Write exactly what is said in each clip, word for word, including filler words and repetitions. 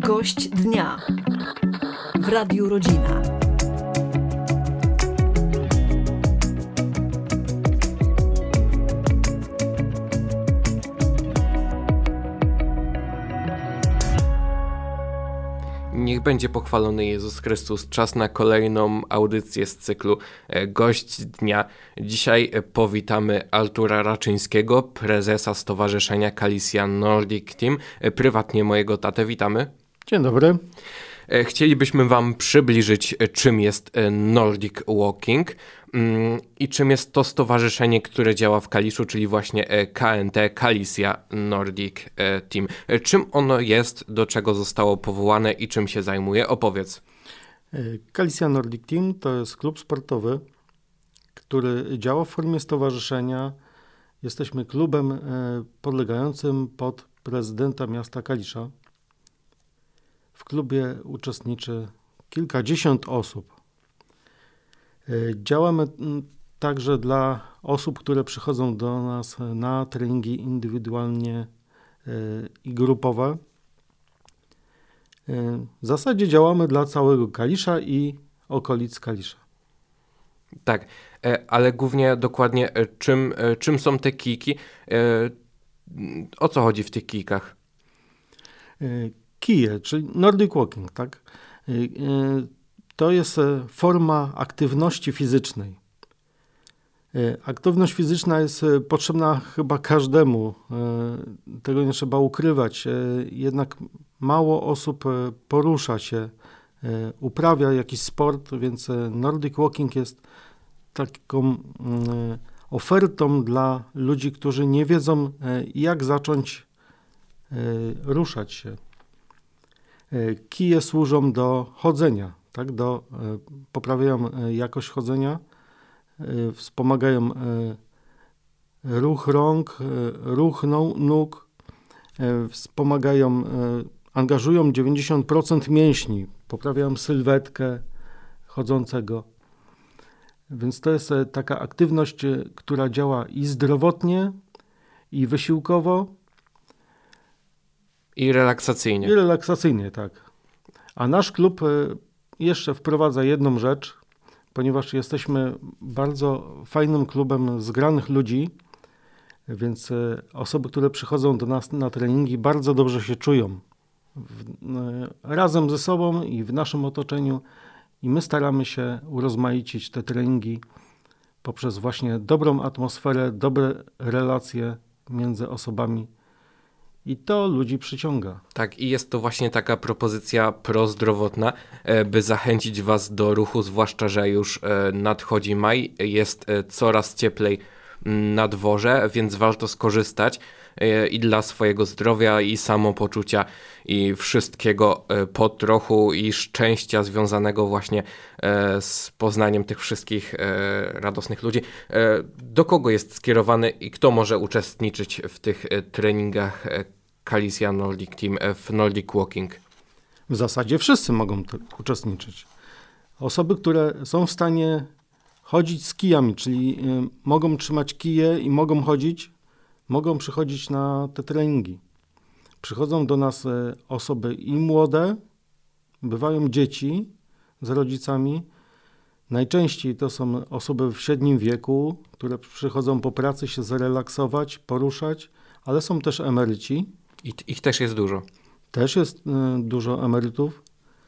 Gość dnia w Radiu Rodzina. Niech będzie pochwalony Jezus Chrystus. Czas na kolejną audycję z cyklu Gość Dnia. Dzisiaj powitamy Artura Raczyńskiego, prezesa Stowarzyszenia Kalisja Nordic Team, prywatnie mojego tatę. Witamy. Dzień dobry. Chcielibyśmy wam przybliżyć, czym jest Nordic Walking i czym jest to stowarzyszenie, które działa w Kaliszu, czyli właśnie K N T, Kalisja Nordic Team. Czym ono jest, do czego zostało powołane i czym się zajmuje? Opowiedz. Kalisja Nordic Team to jest klub sportowy, który działa w formie stowarzyszenia. Jesteśmy klubem podlegającym pod prezydenta miasta Kalisza. W klubie uczestniczy kilkadziesiąt osób. Działamy także dla osób, które przychodzą do nas na treningi indywidualnie i grupowe. W zasadzie działamy dla całego Kalisza i okolic Kalisza. Tak, ale głównie dokładnie czym, czym są te kijki? O co chodzi w tych kijkach? Kije, czyli Nordic Walking, tak? To jest forma aktywności fizycznej. Aktywność fizyczna jest potrzebna chyba każdemu. Tego nie trzeba ukrywać. Jednak mało osób porusza się, uprawia jakiś sport, więc Nordic Walking jest taką ofertą dla ludzi, którzy nie wiedzą, jak zacząć ruszać się. Kije służą do chodzenia, tak? do, poprawiają jakość chodzenia, wspomagają ruch rąk, ruch nóg, wspomagają, angażują dziewięćdziesiąt procent mięśni, poprawiają sylwetkę chodzącego. Więc to jest taka aktywność, która działa i zdrowotnie, i wysiłkowo, I relaksacyjnie. I relaksacyjnie, tak. A nasz klub jeszcze wprowadza jedną rzecz, ponieważ jesteśmy bardzo fajnym klubem zgranych ludzi, więc osoby, które przychodzą do nas na treningi, bardzo dobrze się czują w, razem ze sobą i w naszym otoczeniu. I my staramy się urozmaicić te treningi poprzez właśnie dobrą atmosferę, dobre relacje między osobami. I to ludzi przyciąga. Tak, i jest to właśnie taka propozycja prozdrowotna, by zachęcić was do ruchu, zwłaszcza, że już nadchodzi maj, jest coraz cieplej na dworze, więc warto skorzystać i dla swojego zdrowia, i samopoczucia, i wszystkiego po trochu, i szczęścia związanego właśnie z poznaniem tych wszystkich radosnych ludzi. Do kogo jest skierowany i kto może uczestniczyć w tych treningach Kalisja Nordic Team w Nordic Walking? W zasadzie wszyscy mogą t- uczestniczyć. Osoby, które są w stanie chodzić z kijami, czyli y, mogą trzymać kije i mogą chodzić, mogą przychodzić na te treningi. Przychodzą do nas y, osoby i młode, bywają dzieci z rodzicami. Najczęściej to są osoby w średnim wieku, które przychodzą po pracy się zrelaksować, poruszać, ale są też emeryci. I ich też jest dużo. Też jest y, dużo emerytów.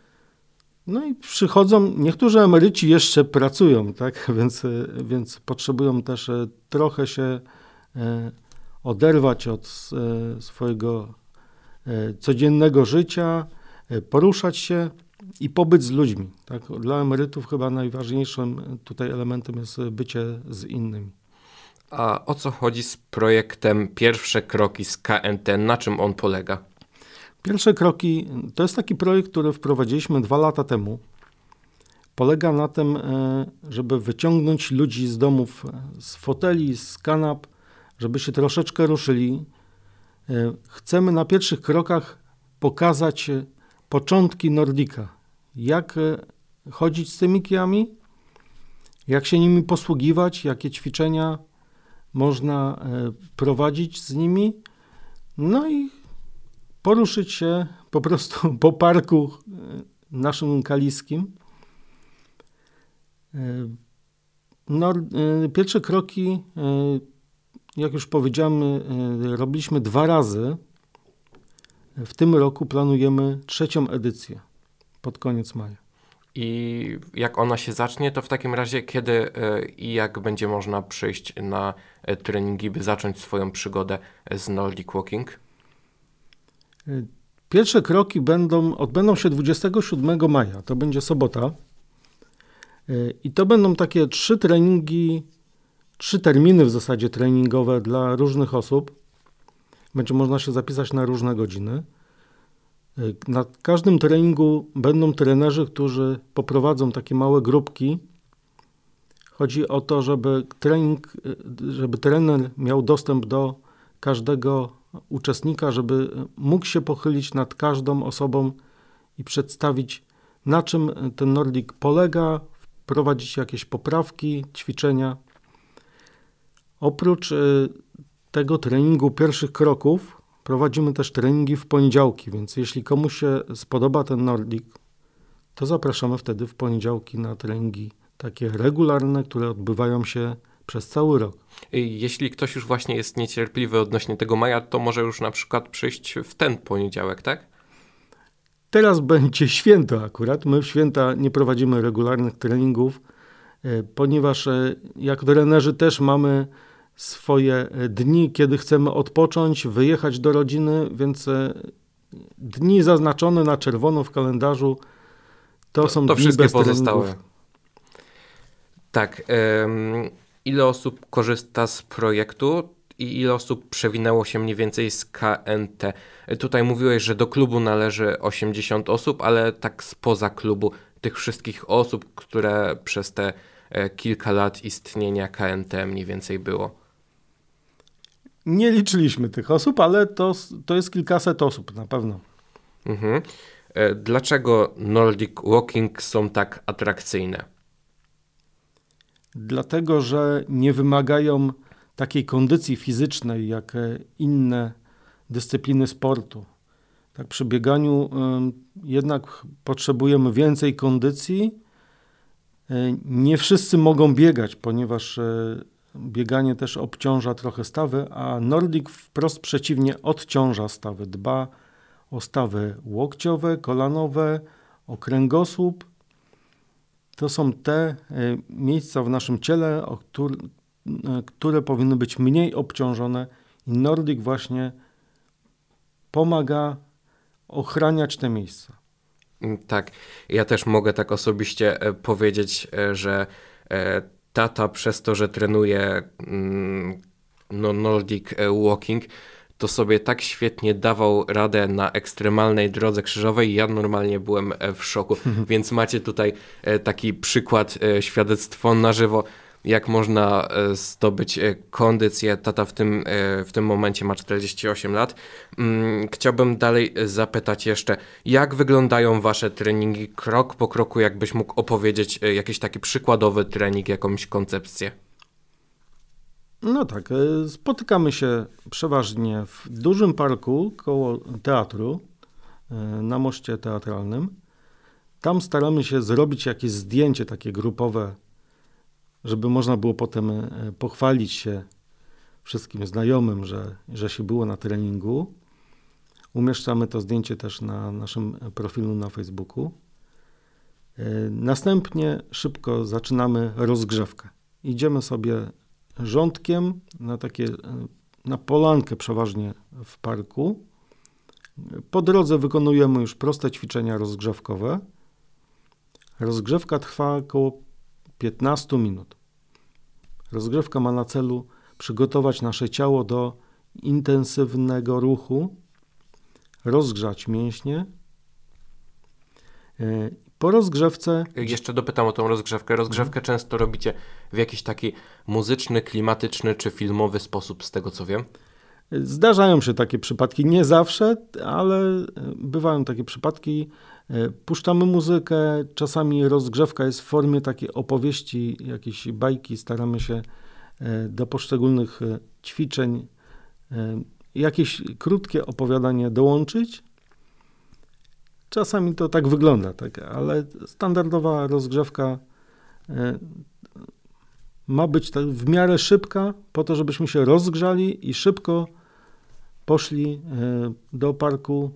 No i przychodzą, niektórzy emeryci jeszcze pracują, tak? Więc, y, więc potrzebują też y, trochę się y, oderwać od y, swojego y, codziennego życia, y, poruszać się i pobyć z ludźmi. Tak? Dla emerytów chyba najważniejszym tutaj elementem jest bycie z innymi. A o co chodzi z projektem Pierwsze Kroki z K N T? Na czym on polega? Pierwsze Kroki to jest taki projekt, który wprowadziliśmy dwa lata temu. Polega na tym, żeby wyciągnąć ludzi z domów, z foteli, z kanap, żeby się troszeczkę ruszyli. Chcemy na pierwszych krokach pokazać początki Nordika. Jak chodzić z tymi kijami, jak się nimi posługiwać, jakie ćwiczenia można prowadzić z nimi. No i poruszyć się po prostu po parku naszym kaliskim. No, pierwsze kroki, jak już powiedziałem, robiliśmy dwa razy. W tym roku planujemy trzecią edycję pod koniec maja. I jak ona się zacznie, to w takim razie kiedy i jak będzie można przyjść na treningi, by zacząć swoją przygodę z Nordic Walking? Pierwsze kroki będą, odbędą się dwudziestego siódmego maja, to będzie sobota. I to będą takie trzy treningi, trzy terminy w zasadzie treningowe dla różnych osób. Będzie można się zapisać na różne godziny. Na każdym treningu będą trenerzy, którzy poprowadzą takie małe grupki. Chodzi o to, żeby trening, żeby trener miał dostęp do każdego uczestnika, żeby mógł się pochylić nad każdą osobą i przedstawić, na czym ten Nordic polega, wprowadzić jakieś poprawki, ćwiczenia. Oprócz tego treningu pierwszych kroków prowadzimy też treningi w poniedziałki, więc jeśli komuś się spodoba ten Nordic, to zapraszamy wtedy w poniedziałki na treningi takie regularne, które odbywają się przez cały rok. Jeśli ktoś już właśnie jest niecierpliwy odnośnie tego maja, to może już na przykład przyjść w ten poniedziałek, tak? Teraz będzie święto akurat. My w święta nie prowadzimy regularnych treningów, ponieważ jako trenerzy też mamy swoje dni, kiedy chcemy odpocząć, wyjechać do rodziny, więc dni zaznaczone na czerwono w kalendarzu to, to są to dni wszystkie bez pozostałe. treningów. Tak. Um, ile osób korzysta z projektu i ile osób przewinęło się mniej więcej z K N T? Tutaj mówiłeś, że do klubu należy osiemdziesiąt osób, ale tak spoza klubu tych wszystkich osób, które przez te kilka lat istnienia K N T mniej więcej było. Nie liczyliśmy tych osób, ale to, to jest kilkaset osób na pewno. Mhm. Dlaczego Nordic Walking są tak atrakcyjne? Dlatego, że nie wymagają takiej kondycji fizycznej jak inne dyscypliny sportu. Tak przy bieganiu y, jednak potrzebujemy więcej kondycji. Y, nie wszyscy mogą biegać, ponieważ y, bieganie też obciąża trochę stawy, a Nordic wprost przeciwnie odciąża stawy. Dba o stawy łokciowe, kolanowe, o kręgosłup. To są te y, miejsca w naszym ciele, o któr, y, które powinny być mniej obciążone i Nordic właśnie pomaga ochraniać te miejsca. Tak, ja też mogę tak osobiście e, powiedzieć, e, że e, tata przez to, że trenuje mm, no, Nordic Walking, to sobie tak świetnie dawał radę na ekstremalnej drodze krzyżowej. Ja normalnie byłem w szoku, więc macie tutaj taki przykład, świadectwo na żywo, jak można zdobyć kondycję. Tata w tym, w tym momencie ma czterdzieści osiem lat. Chciałbym dalej zapytać jeszcze, jak wyglądają wasze treningi krok po kroku, jakbyś mógł opowiedzieć jakiś taki przykładowy trening, jakąś koncepcję? No tak, spotykamy się przeważnie w dużym parku koło teatru, na moście teatralnym. Tam staramy się zrobić jakieś zdjęcie takie grupowe, żeby można było potem pochwalić się wszystkim znajomym, że, że się było na treningu. Umieszczamy to zdjęcie też na naszym profilu na Facebooku. Następnie szybko zaczynamy rozgrzewkę. Idziemy sobie rządkiem na takie, na polankę przeważnie w parku. Po drodze wykonujemy już proste ćwiczenia rozgrzewkowe. Rozgrzewka trwa około piętnaście minut. Rozgrzewka ma na celu przygotować nasze ciało do intensywnego ruchu, rozgrzać mięśnie. Po rozgrzewce... Jeszcze dopytam o tą rozgrzewkę. Rozgrzewkę mhm. często robicie w jakiś taki muzyczny, klimatyczny czy filmowy sposób, z tego co wiem? Zdarzają się takie przypadki, nie zawsze, ale bywają takie przypadki. Puszczamy muzykę, czasami rozgrzewka jest w formie takiej opowieści, jakiejś bajki. Staramy się do poszczególnych ćwiczeń jakieś krótkie opowiadanie dołączyć. Czasami to tak wygląda, tak, ale standardowa rozgrzewka ma być tak w miarę szybka, po to, żebyśmy się rozgrzali i szybko poszli do parku.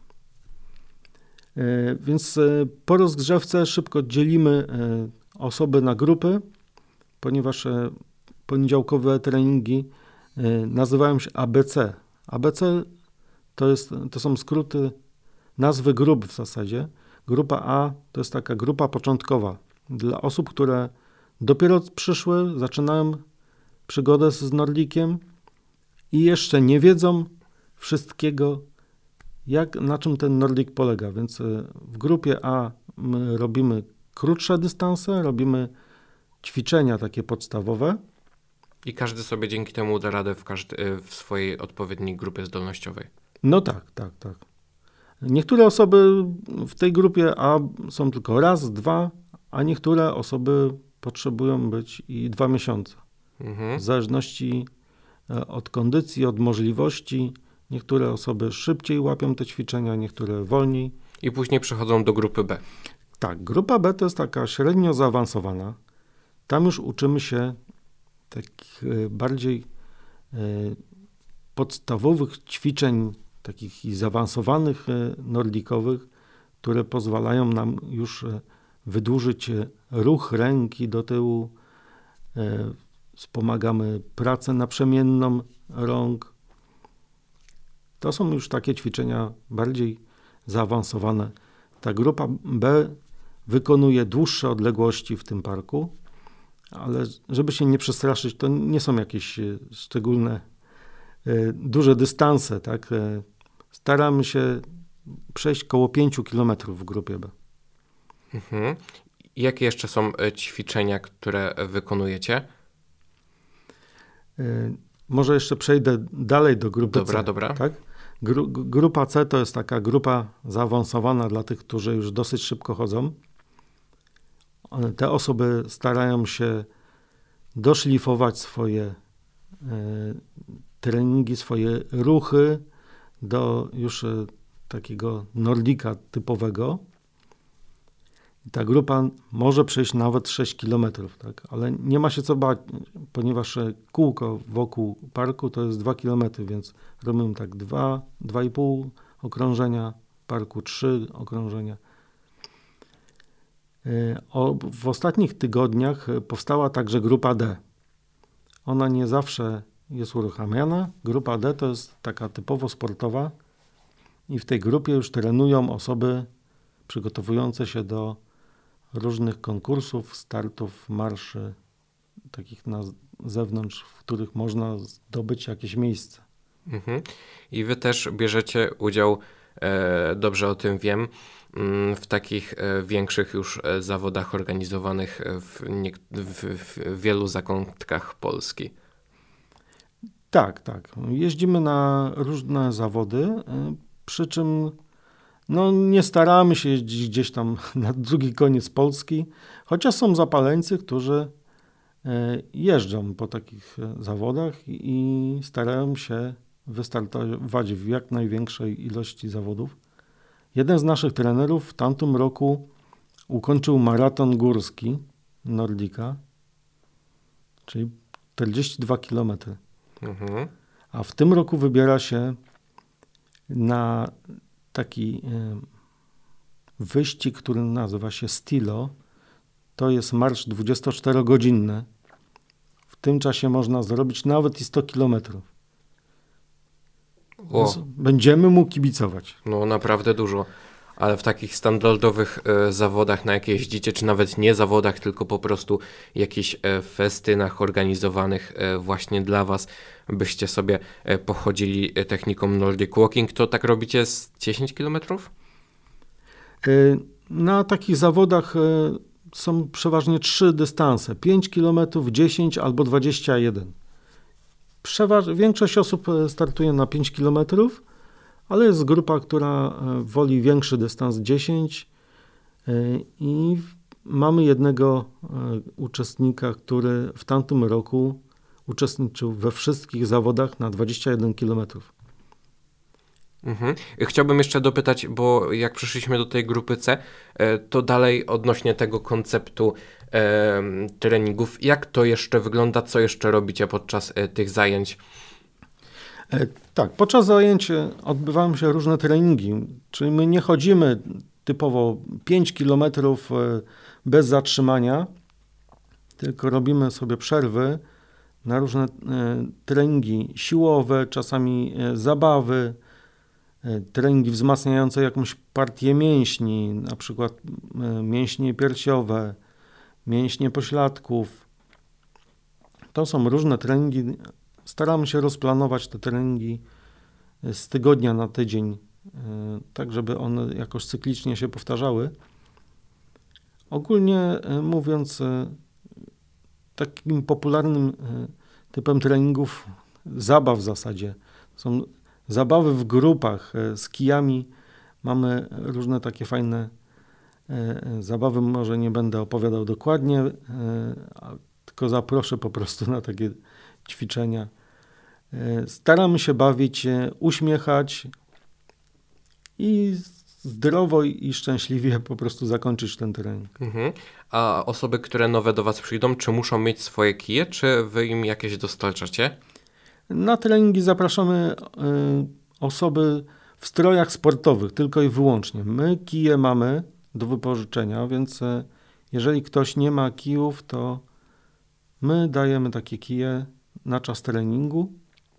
Więc po rozgrzewce szybko dzielimy osoby na grupy, ponieważ poniedziałkowe treningi nazywają się A B C. A B C to, jest, to są skróty nazwy grup w zasadzie. Grupa A to jest taka grupa początkowa dla osób, które dopiero przyszły, zaczynają przygodę z Nordikiem i jeszcze nie wiedzą wszystkiego, jak, na czym ten Nordik polega. Więc w grupie A my robimy krótsze dystanse, robimy ćwiczenia takie podstawowe. I każdy sobie dzięki temu da radę w, każdy, w swojej odpowiedniej grupie zdolnościowej. No tak, tak, tak. Niektóre osoby w tej grupie A są tylko raz, dwa, a niektóre osoby potrzebują być i dwa miesiące. Mhm. W zależności od kondycji, od możliwości. Niektóre osoby szybciej łapią te ćwiczenia, niektóre wolniej. I później przechodzą do grupy B. Tak, grupa B to jest taka średnio zaawansowana. Tam już uczymy się takich bardziej podstawowych ćwiczeń, takich i zaawansowanych nordikowych, które pozwalają nam już wydłużyć ruch ręki do tyłu. Wspomagamy pracę naprzemienną rąk. To są już takie ćwiczenia bardziej zaawansowane. Ta grupa B wykonuje dłuższe odległości w tym parku, ale żeby się nie przestraszyć, to nie są jakieś szczególne duże dystanse, tak? Staramy się przejść koło pięciu kilometrów w grupie B. Mhm. Jakie jeszcze są ćwiczenia, które wykonujecie? Może jeszcze przejdę dalej do grupy dobra, C. Dobra, tak? Gru, grupa C to jest taka grupa zaawansowana dla tych, którzy już dosyć szybko chodzą. Te osoby starają się doszlifować swoje e, treningi, swoje ruchy do już e, takiego Nordika typowego. I ta grupa może przejść nawet sześć kilometrów, tak? Ale nie ma się co bać, ponieważ kółko wokół parku to jest dwa kilometry, więc robimy tak dwa, dwa i pół okrążenia parku, trzy okrążenia. O, w ostatnich tygodniach powstała także grupa D. Ona nie zawsze jest uruchamiana. Grupa D to jest taka typowo sportowa i w tej grupie już trenują osoby przygotowujące się do różnych konkursów, startów, marszy, takich na zewnątrz, w których można zdobyć jakieś miejsce. Mhm. I wy też bierzecie udział, e, dobrze o tym wiem, w takich e, większych już e, zawodach organizowanych w, nie, w, w wielu zakątkach Polski. Tak, tak. Jeździmy na różne zawody, e, przy czym no, nie staramy się jeździć gdzieś tam na drugi koniec Polski, chociaż są zapaleńcy, którzy jeżdżą po takich zawodach i starają się wystartować w jak największej ilości zawodów. Jeden z naszych trenerów w tamtym roku ukończył maraton górski Nordika, czyli czterdzieści dwa kilometry. Mhm. A w tym roku wybiera się na taki wyścig, który nazywa się Stilo. To jest marsz dwudziestoczterogodzinny. W tym czasie można zrobić nawet i sto kilometrów. Będziemy mu kibicować. No naprawdę dużo. Ale w takich standardowych e, zawodach, na jakie jeździcie, czy nawet nie zawodach, tylko po prostu jakichś e, festynach organizowanych e, właśnie dla was, byście sobie e, pochodzili e, techniką Nordic Walking, to tak robicie z dziesięć kilometrów? E, na takich zawodach e, są przeważnie trzy dystanse. pięć kilometrów, dziesięć albo dwadzieścia jeden. Przeważ- większość osób startuje na pięć kilometrów, ale jest grupa, która woli większy dystans dziesięć i mamy jednego uczestnika, który w tamtym roku uczestniczył we wszystkich zawodach na dwadzieścia jeden kilometrów. Mhm. Chciałbym jeszcze dopytać, bo jak przeszliśmy do tej grupy C, to dalej odnośnie tego konceptu e, treningów, jak to jeszcze wygląda, co jeszcze robicie podczas e, tych zajęć? E, tak, podczas zajęć odbywają się różne treningi, czyli my nie chodzimy typowo pięć kilometrów bez zatrzymania, tylko robimy sobie przerwy na różne e, treningi siłowe, czasami e, zabawy, e, treningi wzmacniające jakąś partię mięśni, na przykład e, mięśnie piersiowe, mięśnie pośladków. To są różne treningi. Staramy się rozplanować te treningi z tygodnia na tydzień, e, tak żeby one jakoś cyklicznie się powtarzały. Ogólnie e, mówiąc, e, takim popularnym typem treningów, zabaw w zasadzie, są zabawy w grupach z kijami. Mamy różne takie fajne zabawy, może nie będę opowiadał dokładnie, tylko zaproszę po prostu na takie ćwiczenia. Staramy się bawić, uśmiechać i zdrowo i szczęśliwie po prostu zakończyć ten trening. Mhm. A osoby, które nowe do Was przyjdą, czy muszą mieć swoje kije, czy Wy im jakieś dostarczacie? Na treningi zapraszamy y, osoby w strojach sportowych, tylko i wyłącznie. My kije mamy do wypożyczenia, więc y, jeżeli ktoś nie ma kijów, to my dajemy takie kije na czas treningu.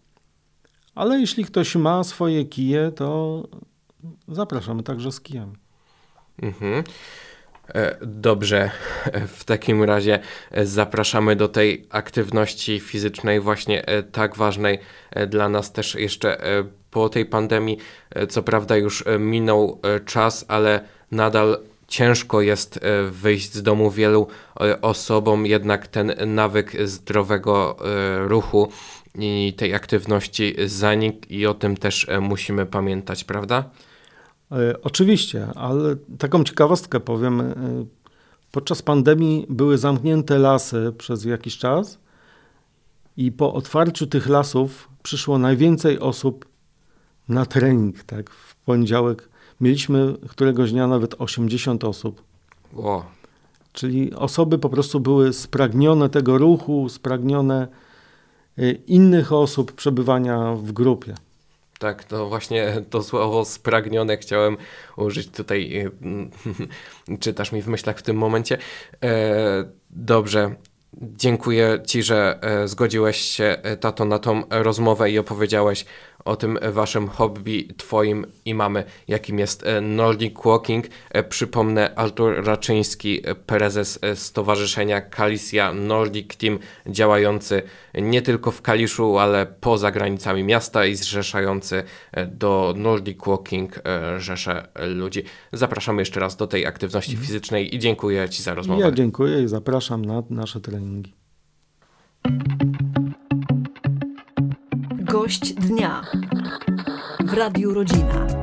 Ale jeśli ktoś ma swoje kije, to zapraszamy także z kijami. Mhm. Dobrze, w takim razie zapraszamy do tej aktywności fizycznej, właśnie tak ważnej dla nas też jeszcze po tej pandemii. Co prawda już minął czas, ale nadal ciężko jest wyjść z domu wielu osobom, jednak ten nawyk zdrowego ruchu i tej aktywności zanikł i o tym też musimy pamiętać, prawda? Oczywiście, ale taką ciekawostkę powiem. Podczas pandemii były zamknięte lasy przez jakiś czas i po otwarciu tych lasów przyszło najwięcej osób na trening. Tak? W poniedziałek mieliśmy któregoś dnia nawet osiemdziesiąt osób. Wow. Czyli osoby po prostu były spragnione tego ruchu, spragnione innych osób, przebywania w grupie. Tak, to właśnie to słowo spragnione chciałem użyć tutaj. Czytasz mi w myślach w tym momencie. E, dobrze, dziękuję Ci, że zgodziłeś się, tato, na tą rozmowę i opowiedziałeś o tym waszym hobby, twoim i mamy, jakim jest Nordic Walking. Przypomnę, Artur Raczyński, prezes Stowarzyszenia Kalisja Nordic Team, działający nie tylko w Kaliszu, ale poza granicami miasta i zrzeszający do Nordic Walking rzesze ludzi. Zapraszamy jeszcze raz do tej aktywności fizycznej i dziękuję Ci za rozmowę. Ja dziękuję i zapraszam na nasze treningi. Gość dnia w Radiu Rodzina.